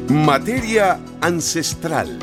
Materia ancestral.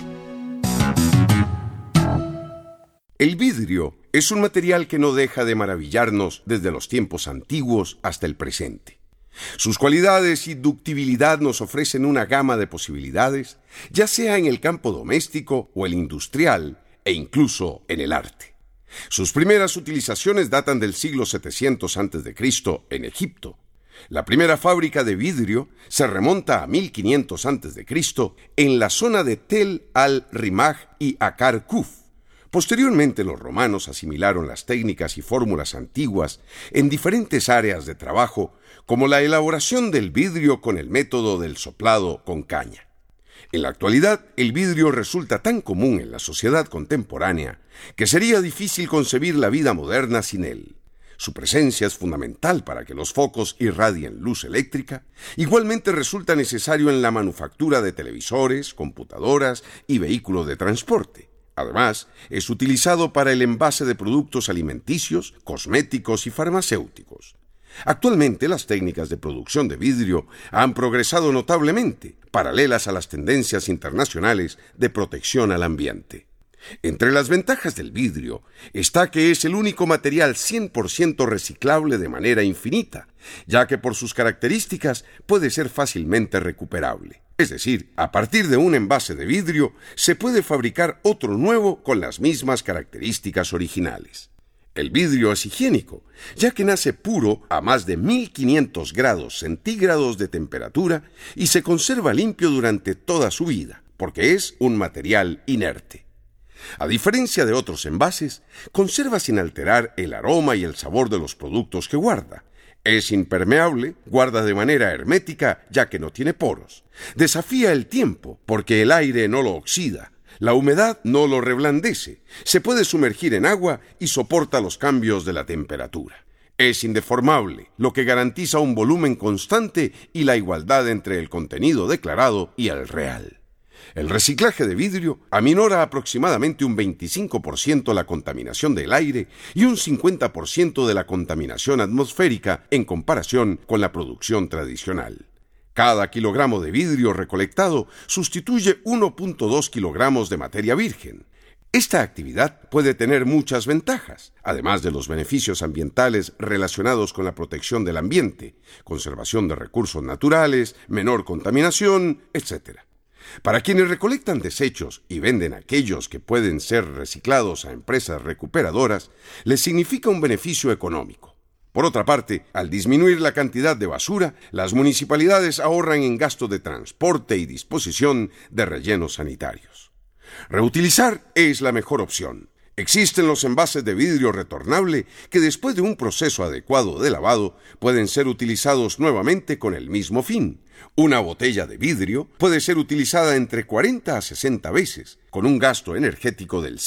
El vidrio es un material que no deja de maravillarnos desde los tiempos antiguos hasta el presente. Sus cualidades y ductibilidad nos ofrecen una gama de posibilidades, ya sea en el campo doméstico o el industrial, e incluso en el arte. Sus primeras utilizaciones datan del siglo 700 a.C. en Egipto. La primera fábrica de vidrio se remonta a 1500 a.C. en la zona de Tel al-Rimaj y Akar Kuf. Posteriormente, los romanos asimilaron las técnicas y fórmulas antiguas en diferentes áreas de trabajo, como la elaboración del vidrio con el método del soplado con caña. En la actualidad, el vidrio resulta tan común en la sociedad contemporánea que sería difícil concebir la vida moderna sin él. Su presencia es fundamental para que los focos irradien luz eléctrica. Igualmente resulta necesario en la manufactura de televisores, computadoras y vehículos de transporte. Además, es utilizado para el envase de productos alimenticios, cosméticos y farmacéuticos. Actualmente, las técnicas de producción de vidrio han progresado notablemente, paralelas a las tendencias internacionales de protección al ambiente. Entre las ventajas del vidrio está que es el único material 100% reciclable de manera infinita, ya que por sus características puede ser fácilmente recuperable. Es decir, a partir de un envase de vidrio se puede fabricar otro nuevo con las mismas características originales. El vidrio es higiénico, ya que nace puro a más de 1500 grados centígrados de temperatura y se conserva limpio durante toda su vida, porque es un material inerte. A diferencia de otros envases, conserva sin alterar el aroma y el sabor de los productos que guarda. Es impermeable, guarda de manera hermética, ya que no tiene poros. Desafía el tiempo, porque el aire no lo oxida. La humedad no lo reblandece. Se puede sumergir en agua y soporta los cambios de la temperatura. Es indeformable, lo que garantiza un volumen constante y la igualdad entre el contenido declarado y el real. El reciclaje de vidrio aminora aproximadamente un 25% la contaminación del aire y un 50% de la contaminación atmosférica en comparación con la producción tradicional. Cada kilogramo de vidrio recolectado sustituye 1.2 kilogramos de materia virgen. Esta actividad puede tener muchas ventajas, además de los beneficios ambientales relacionados con la protección del ambiente, conservación de recursos naturales, menor contaminación, etc. Para quienes recolectan desechos y venden aquellos que pueden ser reciclados a empresas recuperadoras, les significa un beneficio económico. Por otra parte, al disminuir la cantidad de basura, las municipalidades ahorran en gasto de transporte y disposición de rellenos sanitarios. Reutilizar es la mejor opción. Existen los envases de vidrio retornable que después de un proceso adecuado de lavado pueden ser utilizados nuevamente con el mismo fin. Una botella de vidrio puede ser utilizada entre 40 a 60 veces, con un gasto energético del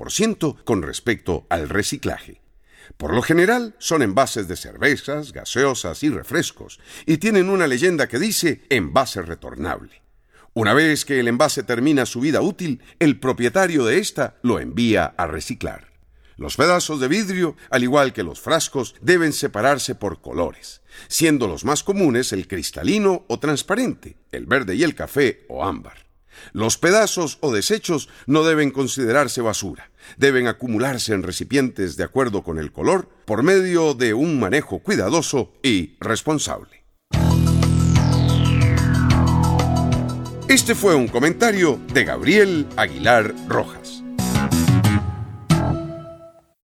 5% con respecto al reciclaje. Por lo general, son envases de cervezas, gaseosas y refrescos, y tienen una leyenda que dice envase retornable. Una vez que el envase termina su vida útil, el propietario de ésta lo envía a reciclar. Los pedazos de vidrio, al igual que los frascos, deben separarse por colores, siendo los más comunes el cristalino o transparente, el verde y el café o ámbar. Los pedazos o desechos no deben considerarse basura, deben acumularse en recipientes de acuerdo con el color por medio de un manejo cuidadoso y responsable. Este fue un comentario de Gabriel Aguilar Rojas.